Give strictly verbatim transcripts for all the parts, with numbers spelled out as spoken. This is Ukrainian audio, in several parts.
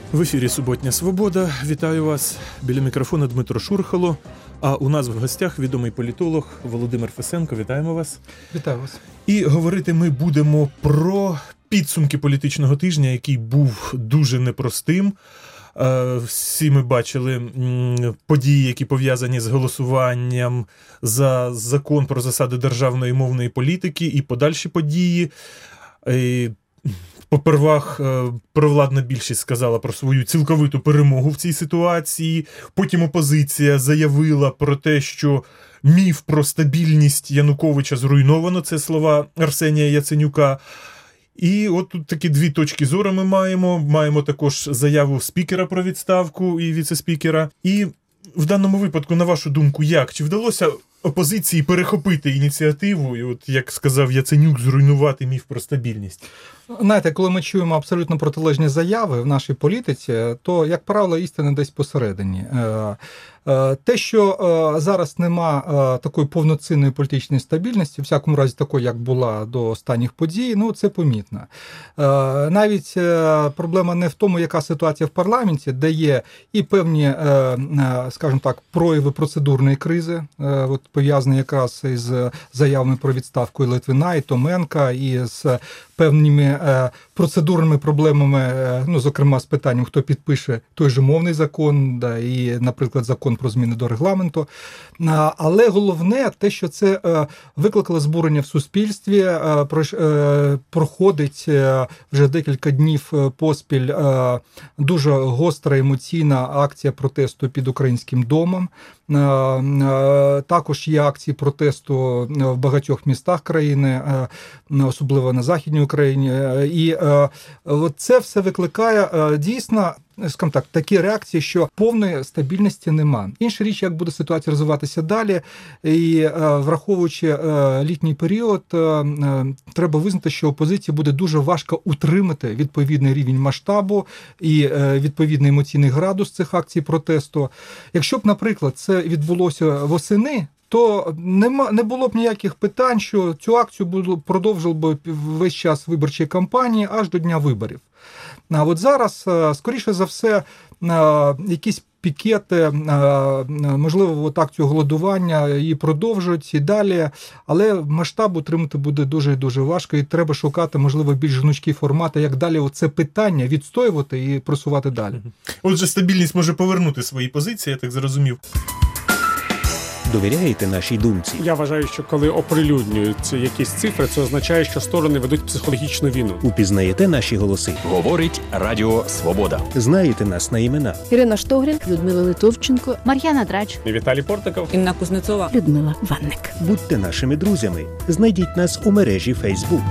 В ефірі «Суботня Свобода». Вітаю вас. Біля мікрофона Дмитро Шурхало. А у нас в гостях відомий політолог Володимир Фесенко. Вітаємо вас. Вітаю вас. І говорити ми будемо про підсумки політичного тижня, який був дуже непростим. Всі ми бачили події, які пов'язані з голосуванням за закон про засади державної мовної політики і подальші події. Попервах провладна більшість сказала про свою цілковиту перемогу в цій ситуації. Потім опозиція заявила про те, що міф про стабільність Януковича зруйновано. Це слова Арсенія Яценюка. І от тут такі дві точки зору ми маємо. Маємо також заяву спікера про відставку і віце-спікера. І в даному випадку, на вашу думку, як? Чи вдалося опозиції перехопити ініціативу і, от, як сказав Яценюк, зруйнувати міф про стабільність? Знаєте, коли ми чуємо абсолютно протилежні заяви в нашій політиці, то, як правило, істина десь посередині. Те, що зараз нема такої повноцінної політичної стабільності, в всякому разі такої, як була до останніх подій, ну це помітно. Навіть проблема не в тому, яка ситуація в парламенті, де є і певні, скажімо так, прояви процедурної кризи, от пов'язані якраз із заявами про відставку і Литвина, і Томенка, і з певними процедурними проблемами, ну, зокрема, з питанням, хто підпише той же мовний закон, да, і, наприклад, закон про зміни до регламенту. Але головне те, що це викликало збурення в суспільстві, проходить вже декілька днів поспіль дуже гостра емоційна акція протесту під Українським домом. Також є акції протесту в багатьох містах країни, особливо на Західній Україні. І це все викликає дійсно, скажімо так, такі реакції, що повної стабільності нема. Інша річ, як буде ситуація розвиватися далі, і враховуючи літній період, треба визнати, що опозиції буде дуже важко утримати відповідний рівень масштабу і відповідний емоційний градус цих акцій протесту. Якщо б, наприклад, це відбулося восени, то нема, не було б ніяких питань, що цю акцію було, продовжив би весь час виборчої кампанії аж до дня виборів. А от зараз, скоріше за все, якісь пікети, можливо, от акцію голодування її продовжують і далі, але масштаб утримати буде дуже і дуже важко, і треба шукати, можливо, більш гнучкі формати, як далі оце питання відстоювати і просувати далі. Отже, стабільність може повернути свої позиції, я так зрозумів. Довіряєте нашій думці? Я вважаю, що коли оприлюднюються якісь цифри, це означає, що сторони ведуть психологічну війну. Упізнаєте наші голоси? Говорить Радіо Свобода. Знаєте нас на імена? Ірина Штогрін, Людмила Литовченко, Мар'яна Драч, Віталій Портников, Інна Кузнецова, Людмила Ванник. Будьте нашими друзями. Знайдіть нас у мережі Facebook.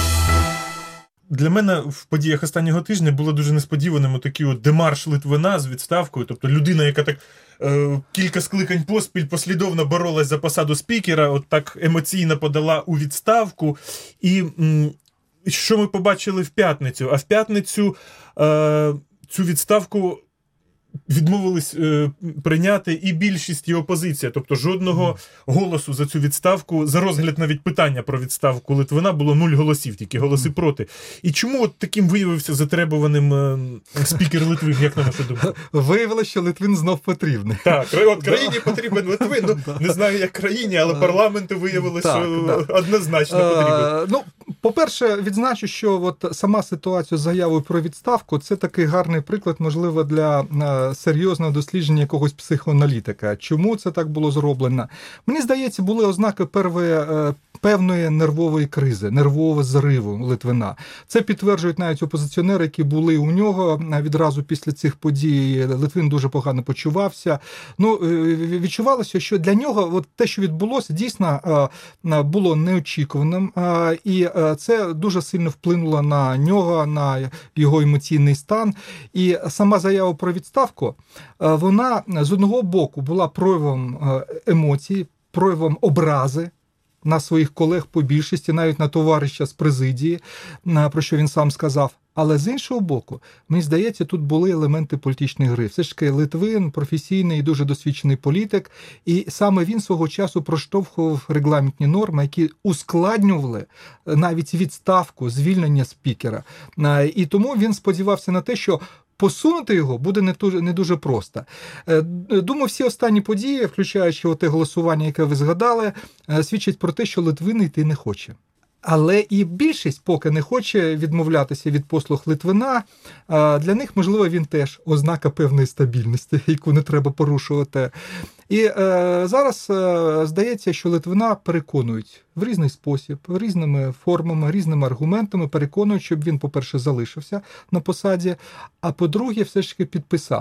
Для мене в подіях останнього тижня було дуже несподіваним такий от демарш Литвина з відставкою. Тобто людина, яка так е, кілька скликань поспіль послідовно боролась за посаду спікера, от так емоційно подала у відставку. І м, що ми побачили в п'ятницю? А в п'ятницю е, цю відставку відмовились е, прийняти і більшість, і опозиція. Тобто жодного голосу за цю відставку, за розгляд навіть питання про відставку Литвина було нуль голосів, тільки голоси проти. І чому от таким виявився затребуваним е, спікер Литвин, як на вашу думку? Виявилося, що Литвин знов потрібний. Так, от країні потрібен Литвин. Ну, не знаю, як країні, але парламенту виявилося, що однозначно потрібен. Ну, по-перше, відзначу, що от сама ситуація з заявою про відставку – це такий гарний приклад, можливо, для серйозного дослідження якогось психоаналітика. Чому це так було зроблено? Мені здається, були ознаки первої, певної нервової кризи, нервового зриву Литвина. Це підтверджують навіть опозиціонери, які були у нього відразу після цих подій. Литвин дуже погано почувався. Ну, відчувалося, що для нього от те, що відбулося, дійсно було неочікуваним. І це дуже сильно вплинуло на нього, на його емоційний стан. І сама заява про відставку, вона з одного боку була проявом емоцій, проявом образи на своїх колег по більшості, навіть на товариша з президії, про що він сам сказав. Але з іншого боку, мені здається, тут були елементи політичної гри. Все ж таки Литвин – професійний і дуже досвідчений політик, і саме він свого часу проштовхував регламентні норми, які ускладнювали навіть відставку, звільнення спікера. І тому він сподівався на те, що посунути його буде не дуже, не дуже просто. Думаю, всі останні події, включаючи те голосування, яке ви згадали, свідчать про те, що Литвин йти не хоче. Але і більшість поки не хоче відмовлятися від послуг Литвина. Для них, можливо, він теж ознака певної стабільності, яку не треба порушувати. І е, зараз е, здається, що Литвина переконують в різний спосіб, різними формами, різними аргументами, переконують, щоб він, по-перше, залишився на посаді, а по-друге, все ж таки підписав.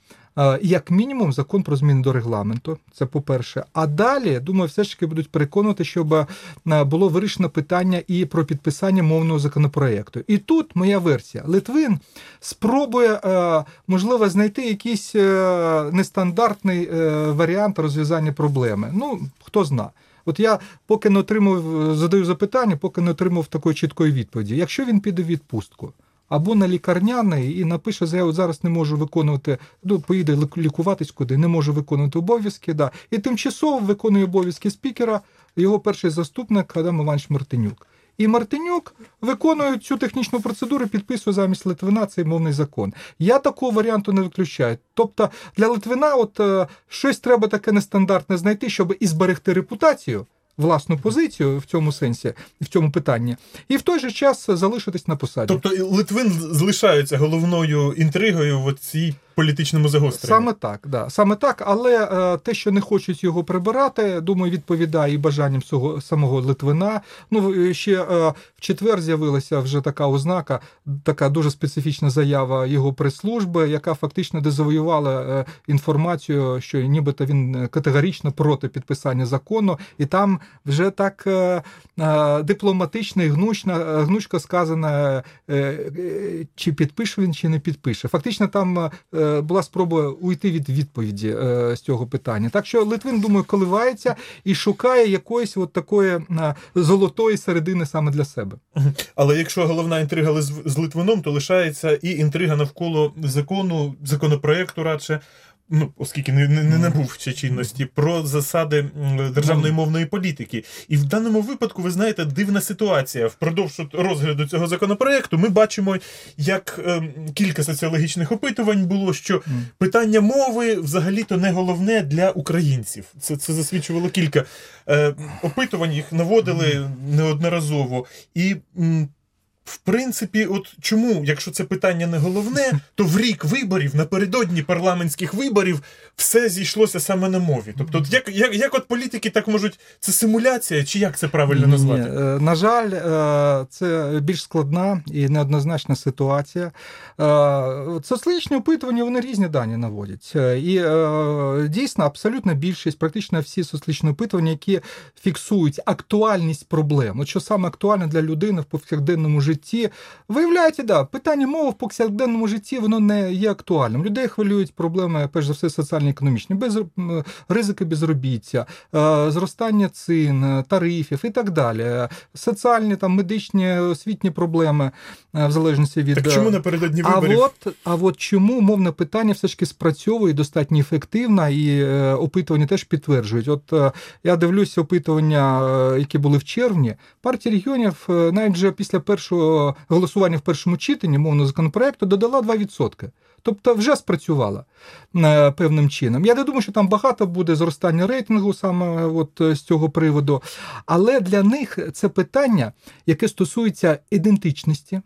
Як мінімум, закон про зміни до регламенту, це по-перше. А далі, думаю, все ж таки будуть переконувати, щоб було вирішено питання і про підписання мовного законопроєкту. І тут моя версія. Литвин спробує, можливо, знайти якийсь нестандартний варіант розв'язання проблеми. Ну, хто зна. От я поки не отримав, задаю запитання, поки не отримав такої чіткої відповіді. Якщо він піде в відпустку, або на лікарняний і напише заяву, зараз не можу виконувати, ну, поїде лікуватись куди, не можу виконувати обов'язки, да. І тимчасово виконує обов'язки спікера його перший заступник Адам Іванович Мартинюк. І Мартинюк виконує цю технічну процедуру, підписує замість Литвина цей мовний закон. Я такого варіанту не виключаю. Тобто для Литвина от е, щось треба таке нестандартне знайти, щоб і зберегти репутацію, власну позицію в цьому сенсі, в цьому питанні, і в той же час залишитись на посаді. Тобто Литвин залишається головною інтригою в цій політичному загостренні? Саме так, да. Саме так, але е, те, що не хочуть його прибирати, думаю, відповідає і бажанням цього, самого Литвина. Ну, ще е, в четвер з'явилася вже така ознака, така дуже специфічна заява його прес-служби, яка фактично дезавоювала е, інформацію, що нібито він категорично проти підписання закону, і там вже так е, е, дипломатично і гнучно, гнучко сказано, е, е, чи підпише він, чи не підпише. Фактично там е, була спроба уйти від відповіді е, з цього питання. Так що Литвин, думаю, коливається і шукає якоїсь от такої е, золотої середини саме для себе. Але якщо головна інтрига з, з Литвином, то лишається і інтрига навколо закону, законопроекту радше, ну, оскільки не, не, не набув ще чинності, про засади державної мовної політики. І в даному випадку, ви знаєте, дивна ситуація. Впродовж розгляду цього законопроекту ми бачимо, як е, кілька соціологічних опитувань було, що питання мови взагалі-то не головне для українців. Це, це засвідчувало кілька е, опитувань, їх наводили неодноразово. І м, в принципі, от чому, якщо це питання не головне, то в рік виборів, напередодні парламентських виборів, все зійшлося саме на мові. Тобто, от як, як, як от політики так можуть, це симуляція, чи як це правильно назвати? Ні, на жаль, це більш складна і неоднозначна ситуація. Соціологічні опитування, вони різні дані наводять. І дійсно, абсолютна більшість, практично всі соціологічні опитування, які фіксують актуальність проблем, от що саме актуальне для людини в повсякденному житті, житті. Виявляється, да, питання мови в повсякденному житті, воно не є актуальним. Людей хвилюють проблеми, перш за все, соціально-економічні, без, ризики безробіття, зростання цін, тарифів і так далі. Соціальні, там, медичні, освітні проблеми, в залежності від... Так чому напередодні виборів? А от, а от чому мовне питання все ж таки спрацьовує достатньо ефективно, і опитування теж підтверджують. От я дивлюся опитування, які були в червні, партія регіонів навіть вже після першого голосування в першому читанні мовного законопроекту додала два відсотки. Тобто вже спрацювала певним чином. Я не думаю, що там багато буде зростання рейтингу саме от з цього приводу, але для них це питання, яке стосується ідентичності,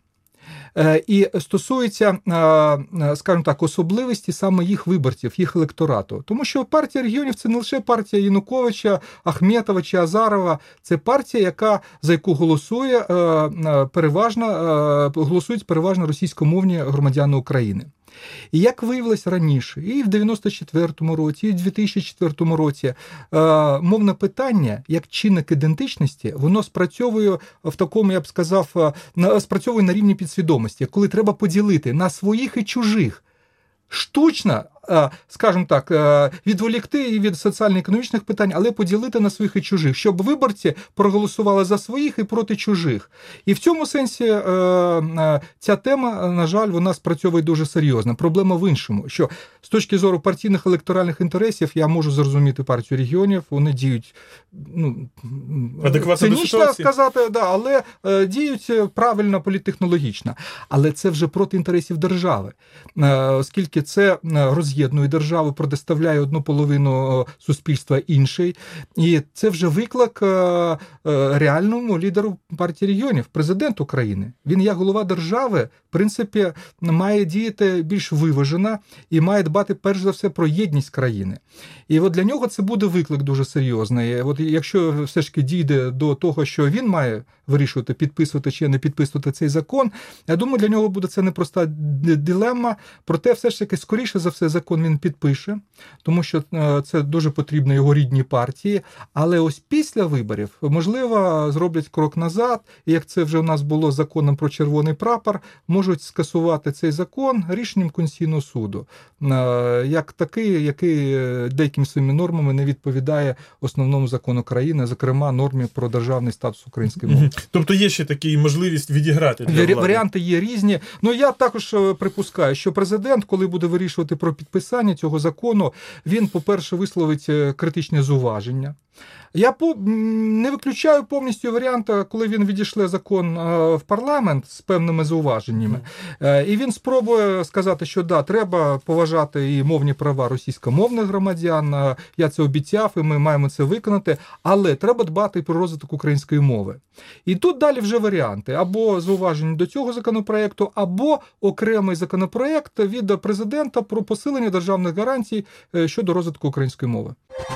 і стосується, скажімо так, особливості саме їх виборців, їх електорату. Тому що партія регіонів – це не лише партія Януковича, Ахметова чи Азарова, це партія, яка, за яку голосує переважно, голосують переважно російськомовні громадяни України. І як виявилось раніше, і в дев'яносто четвертому році, і в дві тисячі четвертому році, мовне питання, як чинник ідентичності, воно спрацьовує в такому, я б сказав, спрацьовує на рівні підсвідомості, коли треба поділити на своїх і чужих. Штучно, скажімо так, відволікти її від соціально-економічних питань, але поділити на своїх і чужих, щоб виборці проголосували за своїх і проти чужих. І в цьому сенсі ця тема, на жаль, вона спрацьовує дуже серйозно. Проблема в іншому, що з точки зору партійних електоральних інтересів я можу зрозуміти партію регіонів, вони діють, ну, цинічно сказати, да, але е, діють правильно політтехнологічно. Але це вже проти інтересів держави, е, оскільки це роз'єднує державу, протиставляє одну половину суспільства іншій, і це вже виклик е, е, реальному лідеру партії регіонів, президенту України. Він, як голова держави, в принципі, має діяти більш виважено і має дбати перш за все про єдність країни. І от для нього це буде виклик дуже серйозний. От якщо все ж таки дійде до того, що він має вирішувати, підписувати чи не підписувати цей закон, я думаю, для нього буде це непроста дилема. Проте все ж таки, скоріше за все, закон він підпише, тому що це дуже потрібно його рідній партії. Але ось після виборів, можливо, зроблять крок назад, і як це вже у нас було з законом про червоний прапор, можуть скасувати цей закон рішенням Конституційного суду, як такий, який деякими своїми нормами не відповідає основному закону країни, зокрема нормі про державний статус української мови. Тобто є ще така можливість відіграти для влади? Варіанти є різні. Ну, я також припускаю, що президент, коли буде вирішувати про підписання цього закону, він, по-перше, висловить критичне зауваження. Я не виключаю повністю варіант, коли він відійшле закон в парламент з певними зауваженнями. І він спробує сказати, що да, треба поважати і мовні права російськомовних громадян, я це обіцяв, і ми маємо це виконати, але треба дбати і про розвиток української мови. І тут далі вже варіанти. Або зауваження до цього законопроекту, або окремий законопроект від президента про посилення державних гарантій щодо розвитку української мови.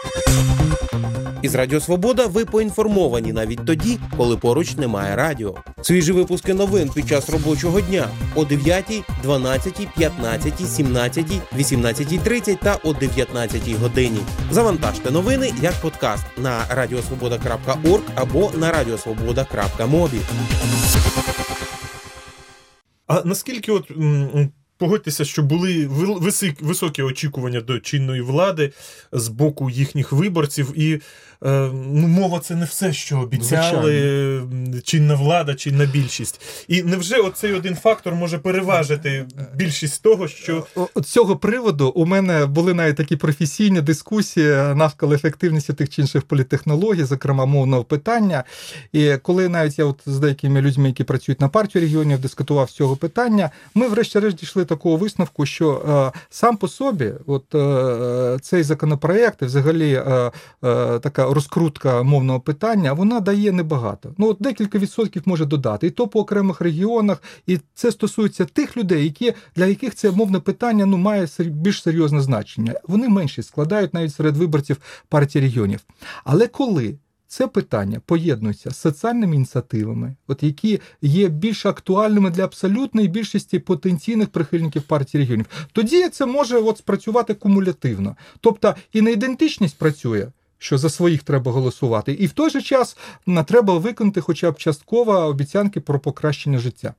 Із Радіо Свобода ви поінформовані навіть тоді, коли поруч немає радіо. Свіжі випуски новин під час робочого дня о дев'ятій, дванадцятій, п'ятнадцятій, сімнадцятій, вісімнадцятій тридцять та о дев'ятнадцятій годині. Завантажте новини як подкаст на радіосвобода крапка орг або на радіосвобода крапка мобі. А наскільки от... Погодьтеся, що були високі очікування до чинної влади з боку їхніх виборців, і ну, мова – це не все, що обіцяли. Звичайно. Чинна влада, чинна більшість. І невже оцей один фактор може переважити більшість того, що... З цього приводу у мене були навіть такі професійні дискусії навколо ефективності тих чи інших політтехнологій, зокрема мовного питання. І коли навіть я от з деякими людьми, які працюють на партію регіонів, дискутував з цього питання, ми врешті-решт дійшли такого висновку, що е, сам по собі от, е, цей законопроєкт і взагалі е, е, така розкрутка мовного питання, вона дає небагато. Ну, от декілька відсотків може додати. І то по окремих регіонах. І це стосується тих людей, які, для яких це мовне питання ну, має більш серйозне значення. Вони менші складають навіть серед виборців партії регіонів. Але коли це питання поєднується з соціальними ініціативами, от які є більш актуальними для абсолютної більшості потенційних прихильників партії регіонів, тоді це може от спрацювати кумулятивно. Тобто і на ідентичність працює, що за своїх треба голосувати, і в той же час треба виконати хоча б частково обіцянки про покращення життя.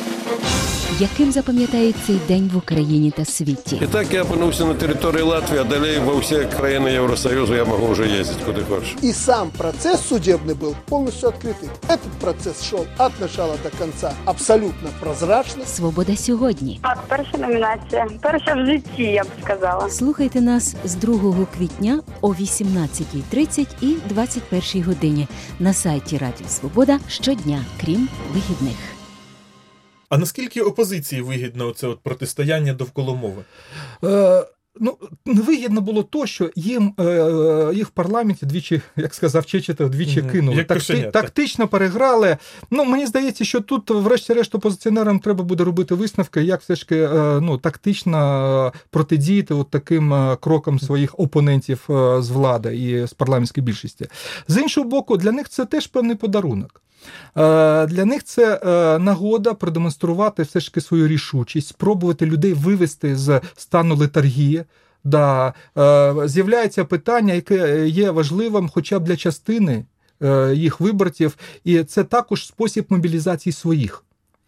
Яким запам'ятає цей день в Україні та світі? І так я опинився на території Латвії, а далі во всі країни Євросоюзу я можу вже їздити куди хочу. И сам процесс судебный был полностью открытый. Этот процесс шел от начала до конца абсолютно прозрачно. Свобода сьогодні. Так, перша номінація. Перша в житті, я б сказала. Слухайте нас з другого квітня о вісімнадцятій тридцять і двадцять першій годині на сайті Радіо Свобода щодня, крім вихідних. А наскільки опозиції вигідно оце от протистояння довкола мови? Е, ну, невигідно було то, що їм, е, їх в парламенті двічі, як сказав Чечетов, двічі mm-hmm. кинули. Такти, тактично переграли. Ну, мені здається, що тут, врешті-решт, опозиціонерам треба буде робити висновки, як все ж таки е, ну, тактично протидіяти от таким крокам своїх опонентів з влади і з парламентської більшості. З іншого боку, для них це теж певний подарунок. Для них це нагода продемонструвати все ж таки свою рішучість, спробувати людей вивести з стану летаргії. Да, з'являється питання, яке є важливим хоча б для частини їх виборців, і це також спосіб мобілізації своїх.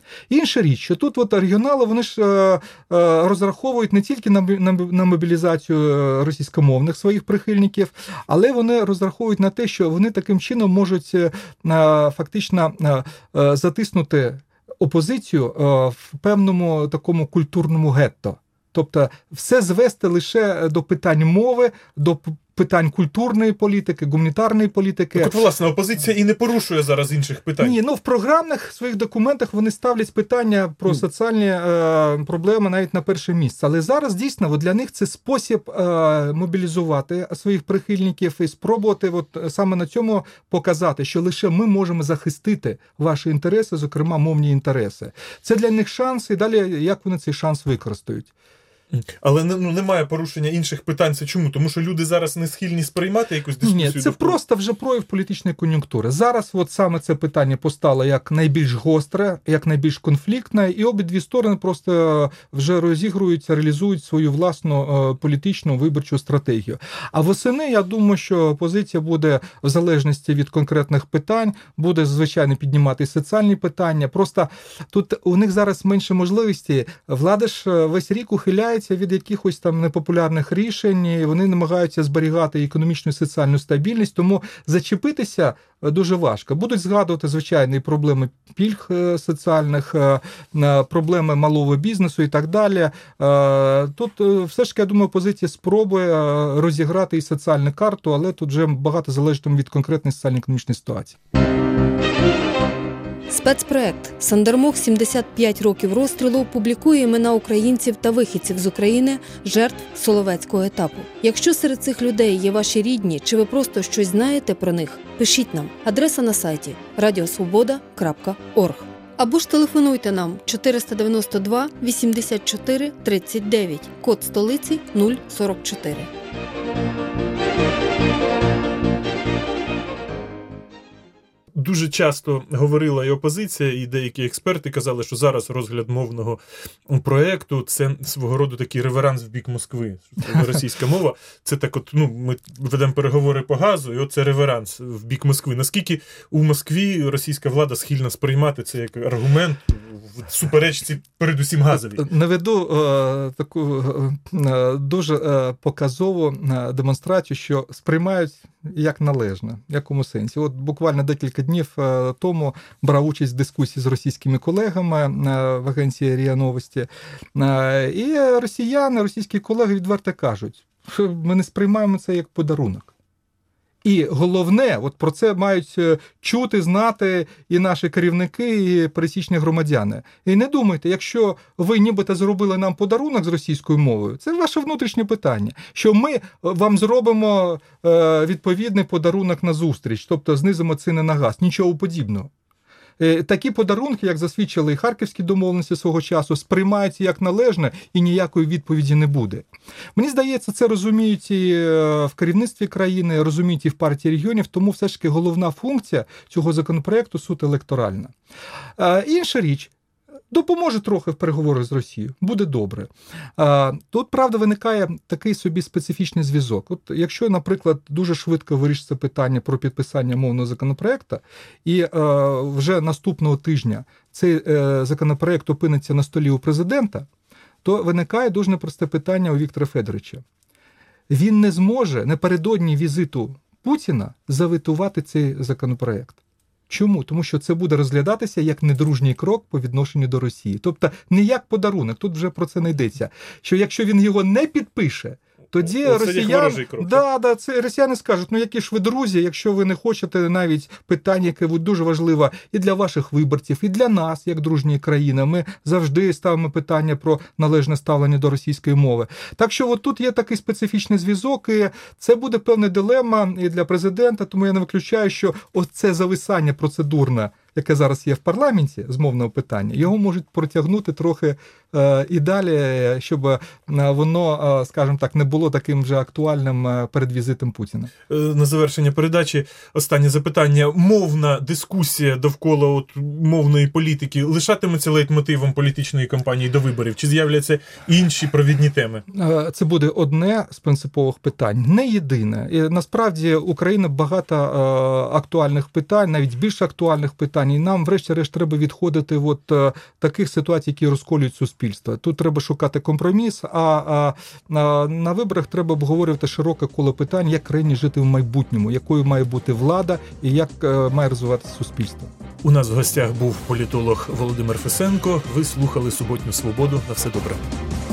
Інша річ, що тут от регіонали, вони ж е, е, розраховують не тільки на, на, на мобілізацію російськомовних своїх прихильників, але вони розраховують на те, що вони таким чином можуть е, фактично е, е, затиснути опозицію е, в певному такому культурному гетто. Тобто все звести лише до питань мови, до питань культурної політики, гуманітарної політики. Так от, власне, опозиція і не порушує зараз інших питань. Ні, ну в програмних своїх документах вони ставлять питання про соціальні е, проблеми навіть на перше місце. Але зараз, дійсно, от для них це спосіб е, мобілізувати своїх прихильників і спробувати от саме на цьому показати, що лише ми можемо захистити ваші інтереси, зокрема мовні інтереси. Це для них шанс, і далі як вони цей шанс використають. Але ну, немає порушення інших питань. Це чому? Тому що люди зараз не схильні сприймати якусь дискусію? Ні, це довкола. Просто вже прояв політичної кон'юнктури. Зараз от саме це питання постало як найбільш гостре, як найбільш конфліктне, і обидві сторони просто вже розігруються, реалізують свою власну політичну виборчу стратегію. А восени, я думаю, що опозиція буде в залежності від конкретних питань, буде, звичайно, піднімати соціальні питання. Просто тут у них зараз менше можливості. Влада ж весь рік ухиляється від якихось там непопулярних рішень, і вони намагаються зберігати економічну і соціальну стабільність, тому зачепитися дуже важко. Будуть згадувати, звичайно, і проблеми пільг соціальних, проблеми малого бізнесу і так далі. Тут все ж, я думаю, опозиція спробує розіграти і соціальну карту, але тут вже багато залежить від конкретної соціально-економічної ситуації. Спецпроект «Сандермох. сімдесят п'ять років розстрілу» публікує імена українців та вихідців з України, жертв Соловецького етапу. Якщо серед цих людей є ваші рідні, чи ви просто щось знаєте про них, пишіть нам. Адреса на сайті радіосвобода крапка орг. Або ж телефонуйте нам чотириста дев'яносто два вісімдесят чотири тридцять дев'ять, код столиці нуль сорок чотири. Дуже часто говорила і опозиція, і деякі експерти казали, що зараз розгляд мовного проєкту – це свого роду такий реверанс в бік Москви. Російська мова – це так от, ну, ми ведемо переговори по газу, і от це реверанс в бік Москви. Наскільки у Москві російська влада схильна сприймати це як аргумент в суперечці передусім газовій? Наведу е, таку е, дуже е, показову е, демонстрацію, що сприймають як належне. В якому сенсі? От буквально декілька днів е, тому брав участь в дискусії з російськими колегами е, в агенції РІА Новості. Е, і росіяни, російські колеги відверто кажуть, що ми не сприймаємо це як подарунок. І головне, от про це мають чути, знати і наші керівники, і пересічні громадяни. І не думайте, якщо ви нібито зробили нам подарунок з російською мовою, це ваше внутрішнє питання, що ми вам зробимо відповідний подарунок на зустріч, тобто знизимо ціни на газ, нічого подібного. Такі подарунки, як засвідчили і харківські домовленості свого часу, сприймаються як належне і ніякої відповіді не буде. Мені здається, це розуміють і в керівництві країни, розуміють і в партії регіонів, тому все ж таки головна функція цього законопроекту суто електоральна. Інша річ, допоможе трохи в переговорах з Росією, буде добре. Тут, правда, виникає такий собі специфічний зв'язок. От якщо, наприклад, дуже швидко вирішиться питання про підписання мовного законопроекту, і вже наступного тижня цей законопроект опиниться на столі у президента, то виникає дуже непросте питання у Віктора Федоровича. Він не зможе напередодні візиту Путіна заветувати цей законопроект. Чому? Тому що це буде розглядатися як недружній крок по відношенню до Росії. Тобто не як подарунок, тут вже про це не йдеться. Що якщо він його не підпише, тоді О, росіяни, да, да, це росіяни скажуть, ну які ж ви друзі, якщо ви не хочете навіть питання, яке дуже важливе і для ваших виборців, і для нас, як дружньої країни, ми завжди ставимо питання про належне ставлення до російської мови. Так що от тут є такий специфічний зв'язок, і це буде певна дилема і для президента, тому я не виключаю, що оце зависання процедурне, яке зараз є в парламенті з мовного питання, його можуть протягнути трохи е, і далі, щоб е, воно, е, скажімо так, не було таким вже актуальним е, перед візитом Путіна. На завершення передачі останнє запитання. Мовна дискусія довкола от, мовної політики лишатиметься лейтмотивом політичної кампанії до виборів? Чи з'являться інші провідні теми? Е, це буде одне з принципових питань, не єдине. І насправді Україна багато е, актуальних питань, навіть більш актуальних питань, питань. І нам, врешті-решт, треба відходити від е, таких ситуацій, які розколюють суспільство. Тут треба шукати компроміс, а, а, а на виборах треба обговорювати широке коло питань, як країні жити в майбутньому, якою має бути влада і як е, має розвиватися суспільство. У нас в гостях був політолог Володимир Фесенко. Ви слухали «Суботню свободу». На все добре.